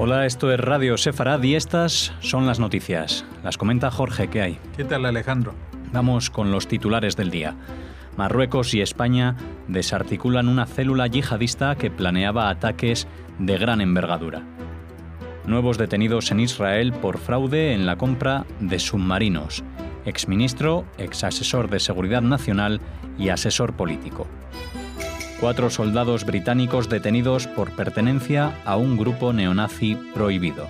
Hola, esto es Radio Sefarad y estas son las noticias. Las comenta Jorge, ¿qué hay? ¿Qué tal, Alejandro? Vamos con los titulares del día. Marruecos y España desarticulan una célula yihadista que planeaba ataques de gran envergadura. Nuevos detenidos en Israel por fraude en la compra de submarinos. Exministro, exasesor de Seguridad Nacional y asesor político. 4 soldados británicos detenidos por pertenencia a un grupo neonazi prohibido.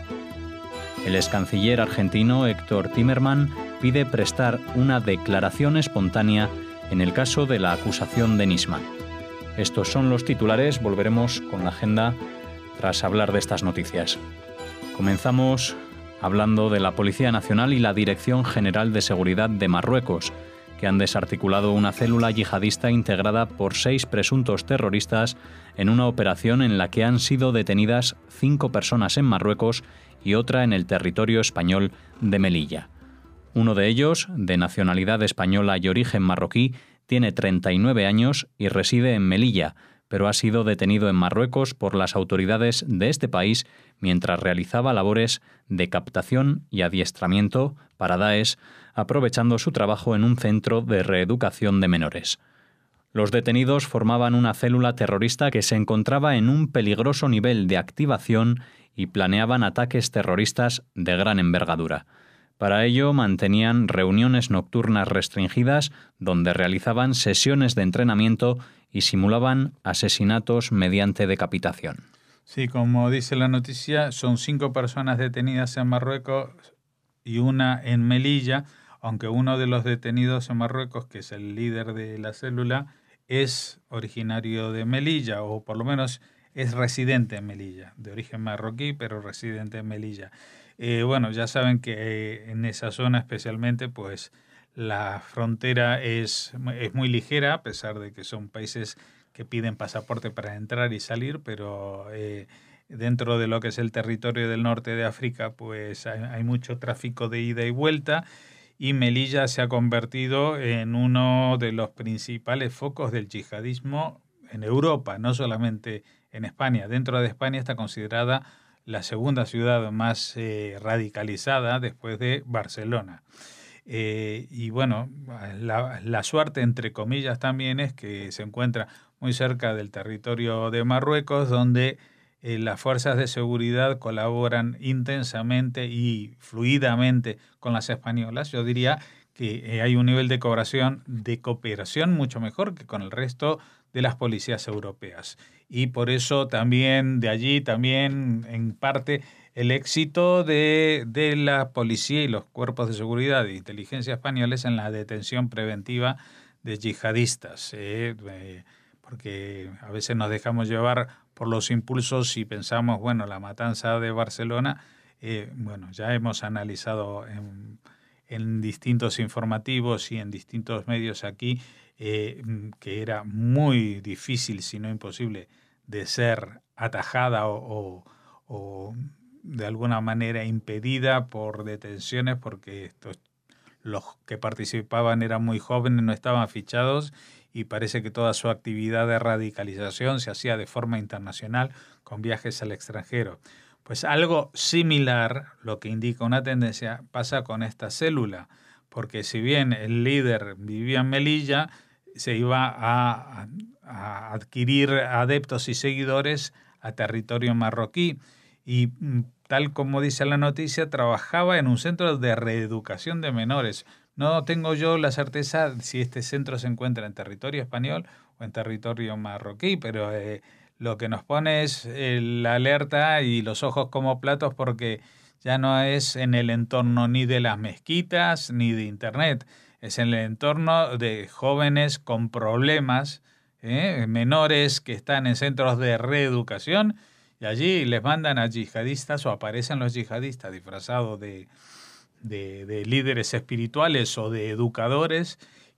El excanciller argentino Héctor Timerman pide prestar una declaración espontánea en el caso de la acusación de Nisman. Estos son los titulares, volveremos con la agenda tras hablar de estas noticias. Comenzamos hablando de la Policía Nacional y la Dirección General de Seguridad de Marruecos, que han desarticulado una célula yihadista integrada por 6 presuntos terroristas en una operación en la que han sido detenidas 5 personas en Marruecos y otra en el territorio español de Melilla. Uno de ellos, de nacionalidad española y origen marroquí, tiene 39 años y reside en Melilla, pero ha sido detenido en Marruecos por las autoridades de este país mientras realizaba labores de captación y adiestramiento para Daesh, aprovechando su trabajo en un centro de reeducación de menores. Los detenidos formaban una célula terrorista que se encontraba en un peligroso nivel de activación y planeaban ataques terroristas de gran envergadura. Para ello mantenían reuniones nocturnas restringidas donde realizaban sesiones de entrenamiento y simulaban asesinatos mediante decapitación. Sí, como dice la noticia, son 5 personas detenidas en Marruecos y una en Melilla, aunque uno de los detenidos en Marruecos, que es el líder de la célula, es originario de Melilla, o por lo menos es residente en Melilla, de origen marroquí, pero residente en Melilla. Bueno, ya saben que en esa zona especialmente, pues la frontera es muy ligera, a pesar de que son países que piden pasaporte para entrar y salir, pero dentro de lo que es el territorio del norte de África, pues hay mucho tráfico de ida y vuelta, y Melilla se ha convertido en uno de los principales focos del yihadismo en Europa, no solamente en España. Dentro de España está considerada la segunda ciudad más radicalizada después de Barcelona. Y bueno, la suerte, entre comillas, también es que se encuentra muy cerca del territorio de Marruecos, donde las fuerzas de seguridad colaboran intensamente y fluidamente con las españolas. Yo diría que hay un nivel de cooperación mucho mejor que con el resto de las policías europeas. Y por eso también de allí, también en parte, el éxito de la policía y los cuerpos de seguridad e inteligencia españoles en la detención preventiva de yihadistas. Porque a veces nos dejamos llevar por los impulsos y pensamos, bueno, la matanza de Barcelona, bueno, ya hemos analizado en distintos informativos y en distintos medios aquí que era muy difícil, si no imposible, de ser atajada o de alguna manera impedida por detenciones, porque los que participaban eran muy jóvenes, no estaban fichados, y parece que toda su actividad de radicalización se hacía de forma internacional con viajes al extranjero. Pues algo similar, lo que indica una tendencia, pasa con esta célula, porque si bien el líder vivía en Melilla, se iba a adquirir adeptos y seguidores a territorio marroquí, y tal como dice la noticia, trabajaba en un centro de reeducación de menores. No tengo yo la certeza si este centro se encuentra en territorio español o en territorio marroquí, pero lo que nos pone es la alerta y los ojos como platos, porque ya no es en el entorno ni de las mezquitas ni de internet, es en el entorno de jóvenes con problemas, menores que están en centros de reeducación, y allí les mandan a yihadistas, o aparecen los yihadistas disfrazados de líderes espirituales o de educadores,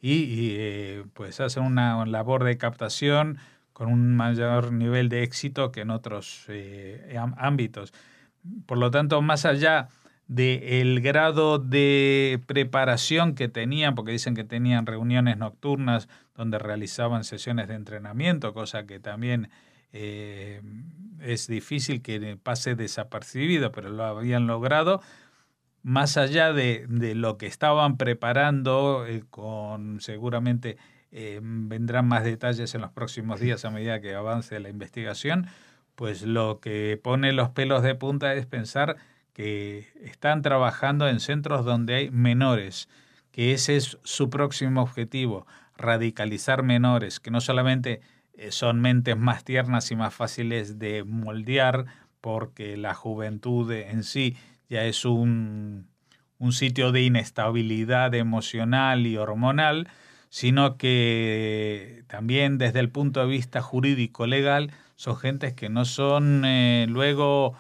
y pues hacen una labor de captación con un mayor nivel de éxito que en otros ámbitos. Por lo tanto, más allá del grado de preparación que tenían, porque dicen que tenían reuniones nocturnas donde realizaban sesiones de entrenamiento, cosa que también es difícil que pase desapercibido, pero lo habían logrado. Más allá de lo que estaban preparando, seguramente vendrán más detalles en los próximos días a medida que avance la investigación, pues lo que pone los pelos de punta es pensar que están trabajando en centros donde hay menores, que ese es su próximo objetivo, radicalizar menores, que no solamente son mentes más tiernas y más fáciles de moldear, porque la juventud en sí ya es un sitio de inestabilidad emocional y hormonal, sino que también desde el punto de vista jurídico legal son gentes que no son luego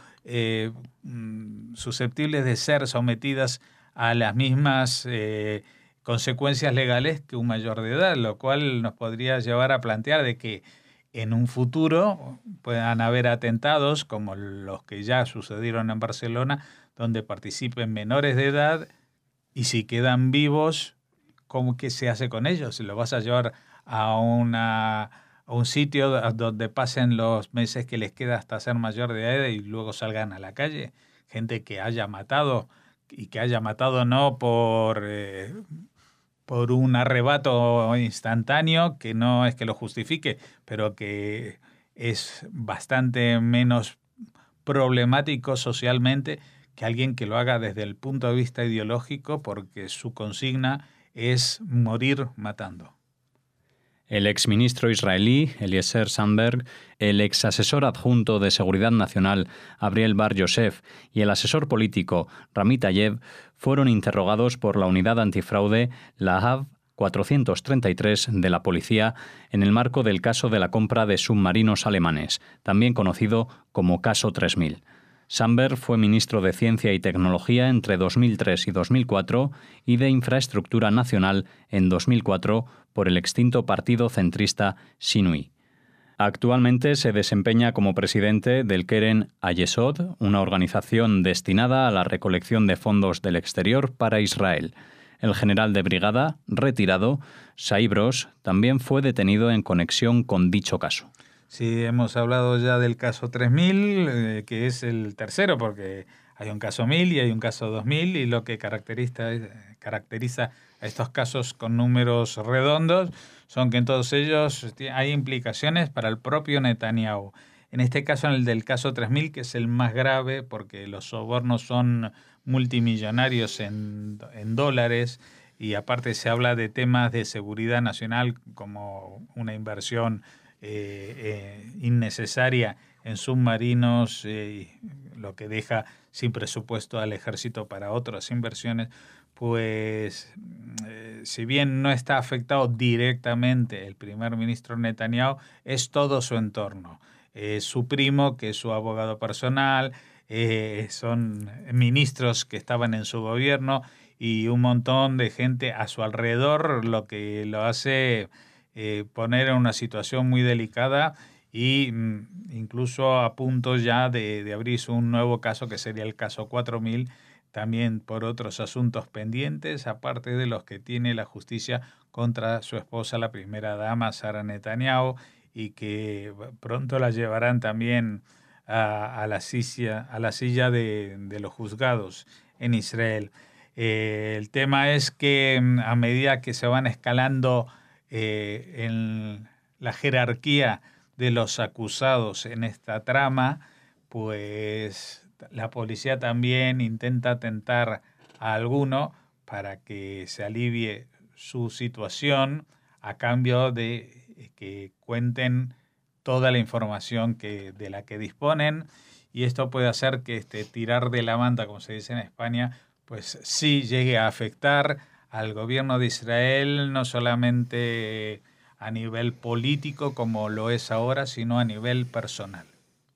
susceptibles de ser sometidas a las mismas consecuencias legales que un mayor de edad, lo cual nos podría llevar a plantear de que en un futuro puedan haber atentados como los que ya sucedieron en Barcelona, donde participen menores de edad, y si quedan vivos, ¿cómo que se hace con ellos? ¿Lo vas a llevar a un sitio donde pasen los meses que les queda hasta ser mayor de edad y luego salgan a la calle? Gente que haya matado, y que haya matado no por un arrebato instantáneo, que no es que lo justifique, pero que es bastante menos problemático socialmente que alguien que lo haga desde el punto de vista ideológico, porque su consigna es morir matando. El exministro israelí Eliezer Sandberg, el exasesor adjunto de Seguridad Nacional Abriel Bar Yosef y el asesor político Rami Tayeb fueron interrogados por la unidad antifraude Lahav 433 de la policía en el marco del caso de la compra de submarinos alemanes, también conocido como Caso 3000. Sandberg fue ministro de Ciencia y Tecnología entre 2003 y 2004 y de Infraestructura Nacional en 2004 por el extinto partido centrista Shinui. Actualmente se desempeña como presidente del Keren Hayesod, una organización destinada a la recolección de fondos del exterior para Israel. El general de brigada, retirado, Shai Brosh, también fue detenido en conexión con dicho caso. Sí, hemos hablado ya del caso 3000, que es el tercero, porque hay un caso 1000 y hay un caso 2000, y lo que caracteriza a estos casos con números redondos son que en todos ellos hay implicaciones para el propio Netanyahu. En este caso, en el del caso 3000, que es el más grave, porque los sobornos son multimillonarios en dólares, y aparte se habla de temas de seguridad nacional como una inversión innecesaria en submarinos, lo que deja sin presupuesto al ejército para otras inversiones, pues si bien no está afectado directamente el primer ministro Netanyahu, es todo su entorno. Su primo, que es su abogado personal, son ministros que estaban en su gobierno y un montón de gente a su alrededor, lo que lo hace poner en una situación muy delicada, y incluso a punto ya de abrirse un nuevo caso, que sería el caso 4000, también por otros asuntos pendientes, aparte de los que tiene la justicia contra su esposa, la primera dama, Sara Netanyahu, y que pronto la llevarán también a la silla de los juzgados en Israel. El tema es que a medida que se van escalando en la jerarquía de los acusados en esta trama, pues la policía también intenta tentar a alguno para que se alivie su situación a cambio de que cuenten toda la información de la que disponen, y esto puede hacer que tirar de la manta, como se dice en España, pues sí llegue a afectar al gobierno de Israel, no solamente a nivel político como lo es ahora, sino a nivel personal.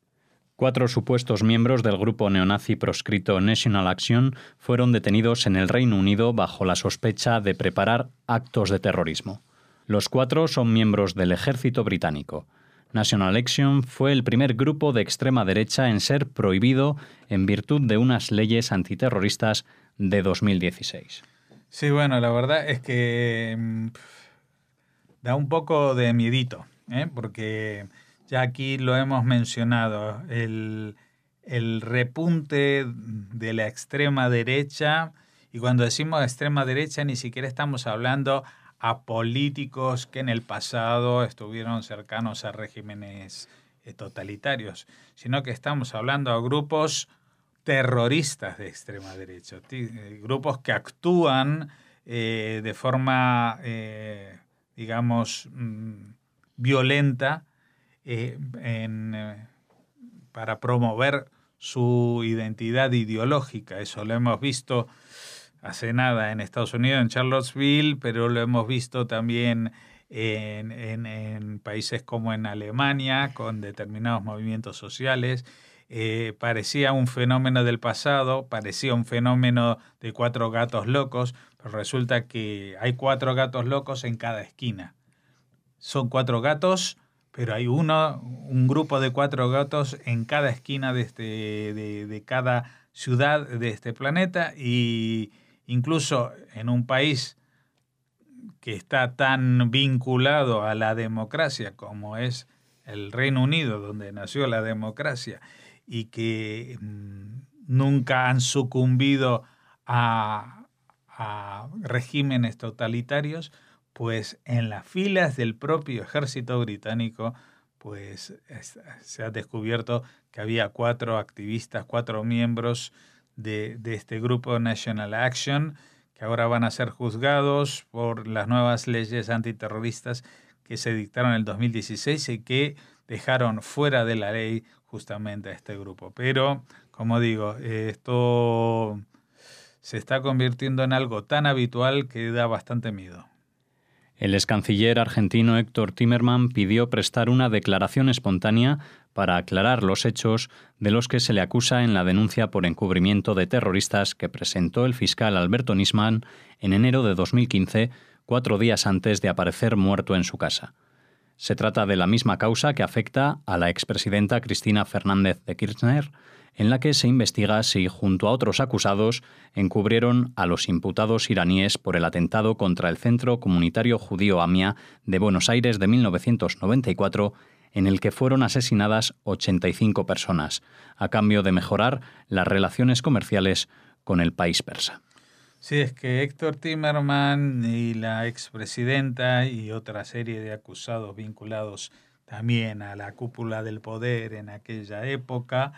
4 supuestos miembros del grupo neonazi proscrito National Action fueron detenidos en el Reino Unido bajo la sospecha de preparar actos de terrorismo. Los 4 son miembros del ejército británico. National Action fue el primer grupo de extrema derecha en ser prohibido en virtud de unas leyes antiterroristas de 2016. Sí, bueno, la verdad es que da un poco de miedito, porque ya aquí lo hemos mencionado, el repunte de la extrema derecha, y cuando decimos extrema derecha ni siquiera estamos hablando a políticos que en el pasado estuvieron cercanos a regímenes totalitarios, sino que estamos hablando a grupos terroristas de extrema derecha, grupos que actúan de forma, digamos, violenta para promover su identidad ideológica. Eso lo hemos visto hace nada en Estados Unidos, en Charlottesville, pero lo hemos visto también en países como en Alemania, con determinados movimientos sociales. Parecía un fenómeno del pasado, parecía un fenómeno de 4 gatos locos, pero resulta que hay 4 gatos locos en cada esquina. Son 4 gatos, pero hay un grupo de 4 gatos en cada esquina de cada ciudad de este planeta, y incluso en un país que está tan vinculado a la democracia como es el Reino Unido, donde nació la democracia, y que nunca han sucumbido a regímenes totalitarios, pues en las filas del propio ejército británico pues se ha descubierto que había 4 activistas, 4 miembros de este grupo National Action, que ahora van a ser juzgados por las nuevas leyes antiterroristas que se dictaron en el 2016 y que dejaron fuera de la ley justamente a este grupo. Pero, como digo, esto se está convirtiendo en algo tan habitual que da bastante miedo. El excanciller argentino Héctor Timerman pidió prestar una declaración espontánea para aclarar los hechos de los que se le acusa en la denuncia por encubrimiento de terroristas que presentó el fiscal Alberto Nisman en enero de 2015, 4 días antes de aparecer muerto en su casa. Se trata de la misma causa que afecta a la expresidenta Cristina Fernández de Kirchner, en la que se investiga si, junto a otros acusados, encubrieron a los imputados iraníes por el atentado contra el Centro Comunitario Judío AMIA de Buenos Aires de 1994, en el que fueron asesinadas 85 personas, a cambio de mejorar las relaciones comerciales con el país persa. Sí, es que Héctor Timerman y la expresidenta y otra serie de acusados vinculados también a la cúpula del poder en aquella época,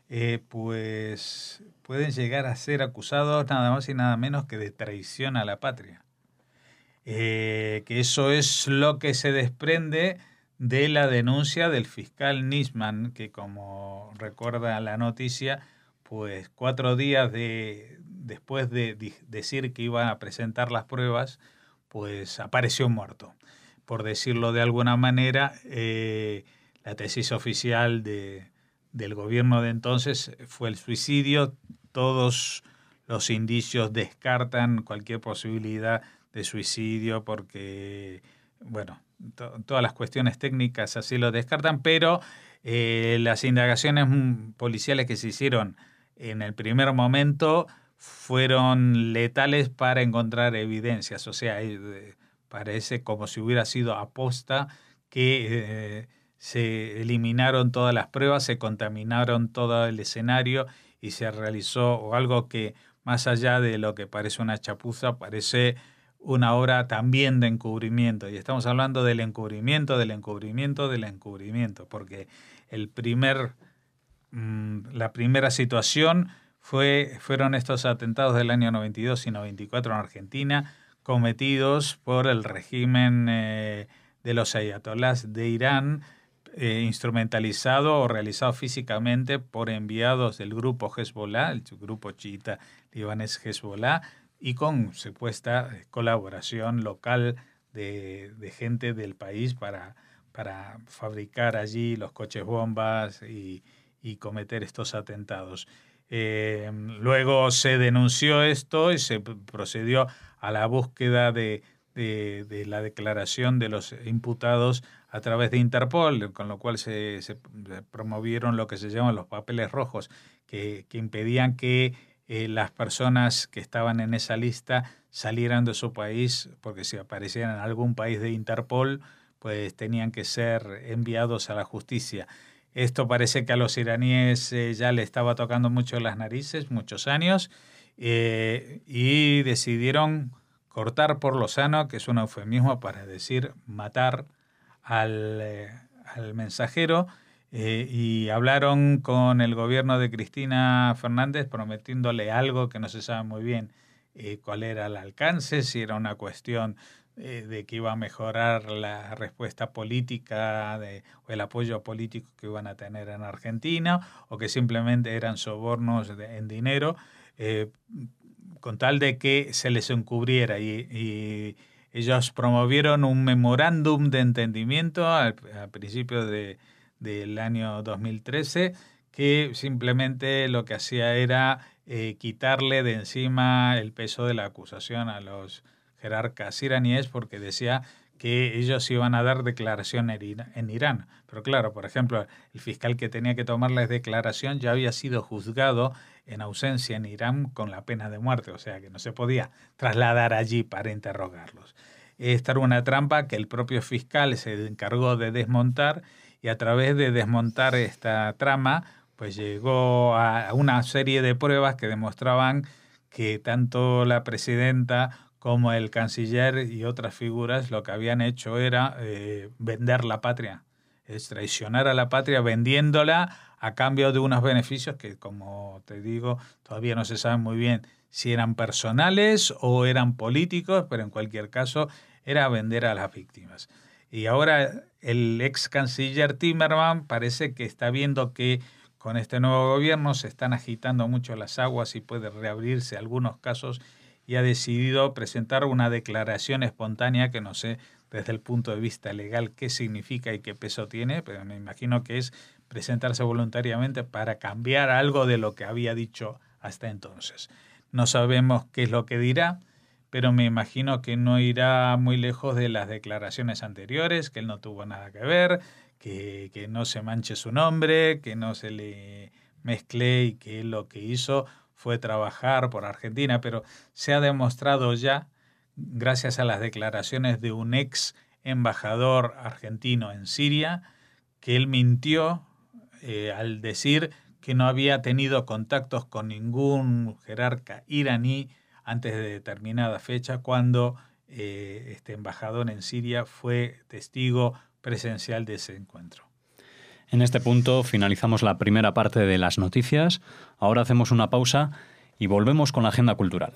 pues pueden llegar a ser acusados nada más y nada menos que de traición a la patria. Que eso es lo que se desprende de la denuncia del fiscal Nisman, que, como recuerda la noticia, pues 4 días después de decir que iban a presentar las pruebas, pues apareció muerto. Por decirlo de alguna manera, la tesis oficial del gobierno de entonces fue el suicidio. Todos los indicios descartan cualquier posibilidad de suicidio porque, bueno, todas las cuestiones técnicas así lo descartan, pero las indagaciones policiales que se hicieron en el primer momento fueron letales para encontrar evidencias. O sea, parece como si hubiera sido aposta que se eliminaron todas las pruebas, se contaminaron todo el escenario y se realizó algo que, más allá de lo que parece una chapuza, parece una obra también de encubrimiento. Y estamos hablando del encubrimiento, porque la primera situación fueron estos atentados del año 92 y 94 en Argentina, cometidos por el régimen de los ayatolás de Irán, instrumentalizado o realizado físicamente por enviados del grupo Hezbollah, el grupo chiita libanés Hezbollah, y con supuesta colaboración local de gente del país para fabricar allí los coches bombas y cometer estos atentados. Luego se denunció esto y se procedió a la búsqueda de la declaración de los imputados a través de Interpol, con lo cual se promovieron lo que se llaman los papeles rojos, que impedían que las personas que estaban en esa lista salieran de su país, porque si aparecían en algún país de Interpol, pues tenían que ser enviados a la justicia. Esto parece que a los iraníes ya le estaba tocando mucho las narices, muchos años, y decidieron cortar por lo sano, que es un eufemismo para decir matar al mensajero, y hablaron con el gobierno de Cristina Fernández prometiéndole algo que no se sabe muy bien cuál era el alcance, si era una cuestión de que iba a mejorar la respuesta política o el apoyo político que iban a tener en Argentina, o que simplemente eran sobornos en dinero, con tal de que se les encubriera. Y ellos promovieron un memorándum de entendimiento al principio del año 2013, que simplemente lo que hacía era quitarle de encima el peso de la acusación a los jerarcas iraníes, porque decía que ellos iban a dar declaración en Irán. Pero claro, por ejemplo, el fiscal que tenía que tomar la declaración ya había sido juzgado en ausencia en Irán con la pena de muerte, o sea que no se podía trasladar allí para interrogarlos. Esta era una trampa que el propio fiscal se encargó de desmontar, y a través de desmontar esta trama, pues llegó a una serie de pruebas que demostraban que tanto la presidenta como el canciller y otras figuras lo que habían hecho era vender la patria, es traicionar a la patria vendiéndola a cambio de unos beneficios que, como te digo, todavía no se sabe muy bien si eran personales o eran políticos, pero en cualquier caso era vender a las víctimas. Y ahora el ex canciller Timmermans parece que está viendo que con este nuevo gobierno se están agitando mucho las aguas y puede reabrirse algunos casos, y ha decidido presentar una declaración espontánea que no sé desde el punto de vista legal qué significa y qué peso tiene, pero me imagino que es presentarse voluntariamente para cambiar algo de lo que había dicho hasta entonces. No sabemos qué es lo que dirá, pero me imagino que no irá muy lejos de las declaraciones anteriores, que él no tuvo nada que ver, que no se manche su nombre, que no se le mezcle, y que él lo que hizo fue trabajar por Argentina, pero se ha demostrado ya, gracias a las declaraciones de un ex embajador argentino en Siria, que él mintió al decir que no había tenido contactos con ningún jerarca iraní antes de determinada fecha, cuando este embajador en Siria fue testigo presencial de ese encuentro. En este punto finalizamos la primera parte de las noticias. Ahora hacemos una pausa y volvemos con la agenda cultural.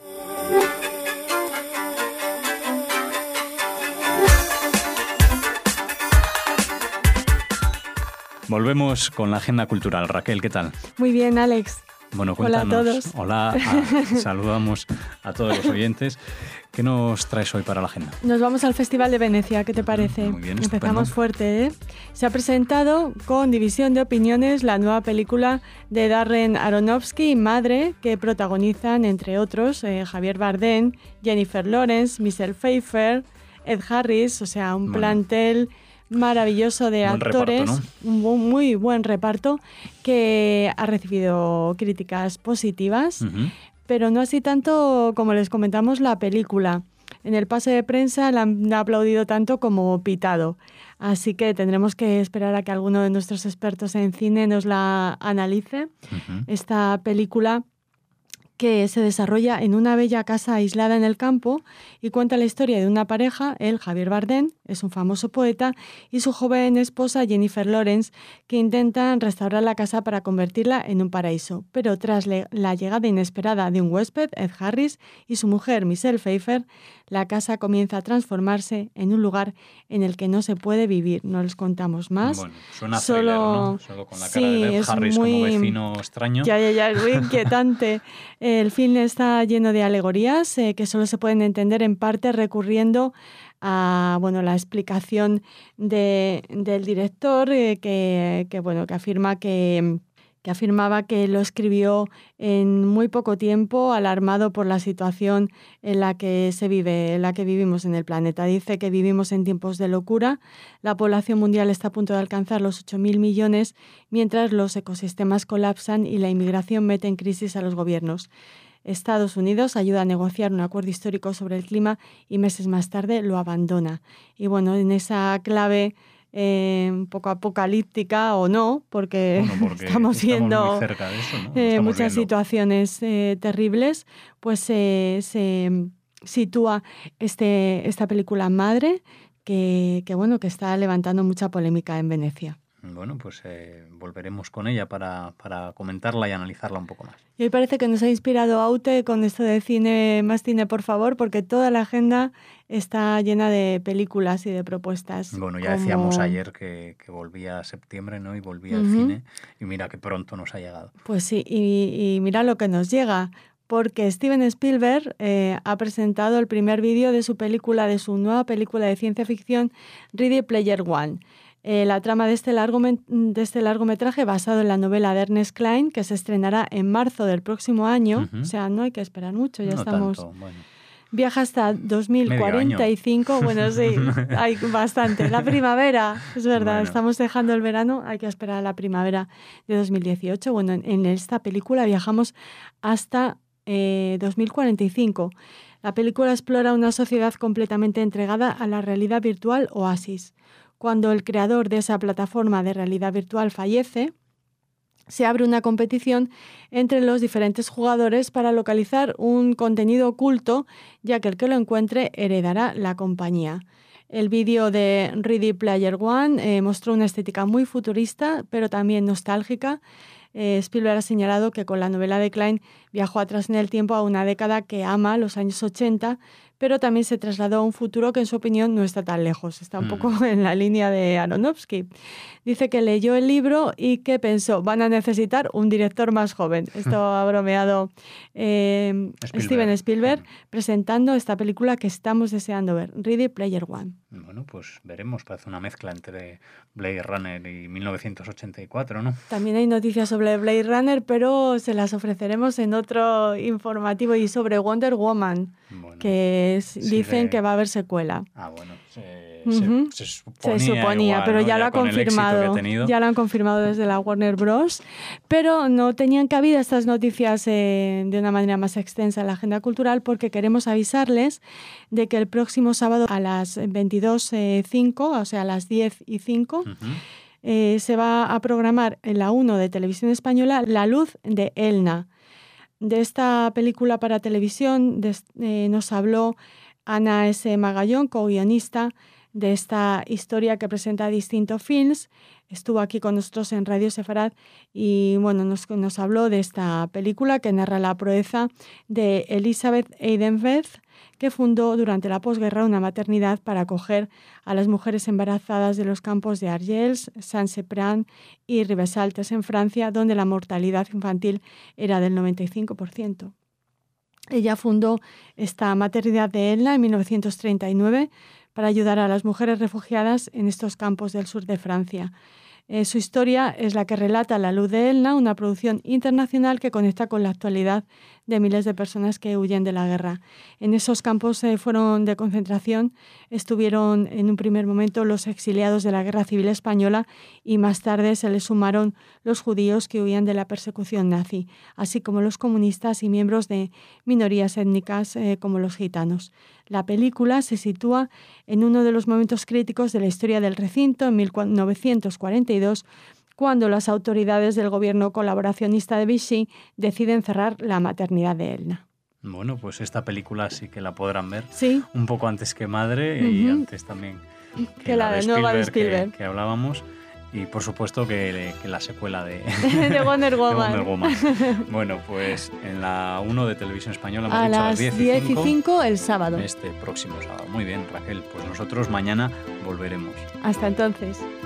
Volvemos con la agenda cultural. Raquel, ¿qué tal? Muy bien, Alex. Bueno, cuéntanos. Hola a todos. Hola, saludamos a todos los oyentes. ¿Qué nos traes hoy para la agenda? Nos vamos al Festival de Venecia, ¿qué te parece? Muy bien, empezamos fuerte, ¿eh? Se ha presentado con división de opiniones la nueva película de Darren Aronofsky, Madre, que protagonizan, entre otros, Javier Bardem, Jennifer Lawrence, Michelle Pfeiffer, Ed Harris, o sea, un plantel maravilloso de actores, reparto, ¿no? Un muy buen reparto, que ha recibido críticas positivas, pero no así tanto como les comentamos la película. En el pase de prensa la han aplaudido tanto como pitado, así que tendremos que esperar a que alguno de nuestros expertos en cine nos la analice. Esta película, que se desarrolla en una bella casa aislada en el campo y cuenta la historia de una pareja, él, Javier Bardem, es un famoso poeta, y su joven esposa Jennifer Lawrence, que intentan restaurar la casa para convertirla en un paraíso. Pero tras la llegada inesperada de un huésped, Ed Harris, y su mujer, Michelle Pfeiffer, la casa comienza a transformarse en un lugar en el que no se puede vivir. No les contamos más. Bueno, suena thriller, ¿no? Solo con la cara de Ed Harris como vecino extraño. Ya, es muy inquietante. El film está lleno de alegorías que solo se pueden entender en parte recurriendo a la explicación del director que afirmaba que lo escribió en muy poco tiempo, alarmado por la situación en la que se vive, en la que vivimos en el planeta. Dice que vivimos en tiempos de locura, la población mundial está a punto de alcanzar los 8.000 millones, mientras los ecosistemas colapsan y la inmigración mete en crisis a los gobiernos. Estados Unidos ayuda a negociar un acuerdo histórico sobre el clima y meses más tarde lo abandona. Y bueno, en esa clave un poco apocalíptica o no, porque estamos viendo muy cerca de eso, ¿no? muchas situaciones terribles, pues se sitúa esta película Madre, que está levantando mucha polémica en Venecia. Bueno, pues volveremos con ella para comentarla y analizarla un poco más. Y hoy parece que nos ha inspirado Aute con esto de cine, más cine por favor, porque toda la agenda está llena de películas y de propuestas. Bueno, ya decíamos ayer que volvía septiembre, ¿no? Y volvía el cine, y mira que pronto nos ha llegado. Pues sí, y mira lo que nos llega, porque Steven Spielberg ha presentado el primer vídeo de su nueva película de ciencia ficción, Ready Player One. La trama de este largometraje, basado en la novela de Ernest Cline, que se estrenará en marzo del próximo año, o sea, no hay que esperar mucho, ya no estamos... Tanto, bueno. Viaja hasta 2045, bueno, sí, hay bastante. La primavera, es verdad, bueno. Estamos dejando el verano, hay que esperar a la primavera de 2018. Bueno, en esta película viajamos hasta 2045. La película explora una sociedad completamente entregada a la realidad virtual Oasis. Cuando el creador de esa plataforma de realidad virtual fallece, se abre una competición entre los diferentes jugadores para localizar un contenido oculto, ya que el que lo encuentre heredará la compañía. El vídeo de Ready Player One mostró una estética muy futurista, pero también nostálgica. Spielberg ha señalado que con la novela de Cline viajó atrás en el tiempo a una década que ama, los años 80, pero también se trasladó a un futuro que en su opinión no está tan lejos, está un poco en la línea de Aronofsky. Dice que leyó el libro y que pensó, van a necesitar un director más joven. Esto ha bromeado Steven Spielberg presentando esta película que estamos deseando ver, Ready Player One. Bueno, pues veremos, parece una mezcla entre Blade Runner y 1984, ¿no? También hay noticias sobre Blade Runner, pero se las ofreceremos en otro informativo, y sobre Wonder Woman, bueno, que dicen que va a haber secuela. Ah, bueno, se suponía igual, pero ¿no? Ya lo ha confirmado. Ya lo han confirmado desde la Warner Bros. Pero no tenían cabida estas noticias de una manera más extensa en la agenda cultural, porque queremos avisarles de que el próximo sábado a las 22:05, o sea, a las 10:05, se va a programar en la 1 de Televisión Española La Luz de Elna. De esta película para televisión nos habló Ana S. Magallón, co-guionista de esta historia que presenta Distinto Films. Estuvo aquí con nosotros en Radio Sefarad y bueno, nos habló de esta película que narra la proeza de Elizabeth Eidenveth, que fundó durante la posguerra una maternidad para acoger a las mujeres embarazadas de los campos de Argels, Saint-Sepran y Rivesaltes en Francia, donde la mortalidad infantil era del 95%. Ella fundó esta maternidad de Elna en 1939 para ayudar a las mujeres refugiadas en estos campos del sur de Francia. Su historia es la que relata La Luz de Elna, una producción internacional que conecta con la actualidad de miles de personas que huyen de la guerra. En esos campos fueron de concentración estuvieron en un primer momento los exiliados de la Guerra Civil Española, y más tarde se les sumaron los judíos que huían de la persecución nazi, así como los comunistas y miembros de minorías étnicas como los gitanos. La película se sitúa en uno de los momentos críticos de la historia del recinto, en 1942, cuando las autoridades del gobierno colaboracionista de Vichy deciden cerrar la maternidad de Elna. Bueno, pues esta película sí que la podrán ver, sí, un poco antes que Madre y antes también que la de nueva de Spielberg que hablábamos. Y por supuesto que la secuela de Wonder Woman. De Wonder Woman. Bueno, pues en la 1 de Televisión Española hemos a dicho las 10:05 el sábado. Este próximo sábado. Muy bien, Raquel. Pues nosotros mañana volveremos. Hasta entonces.